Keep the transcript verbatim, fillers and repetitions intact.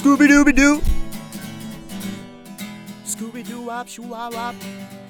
Scooby Dooby Doo. Scooby Doo wop, shoo wop wop.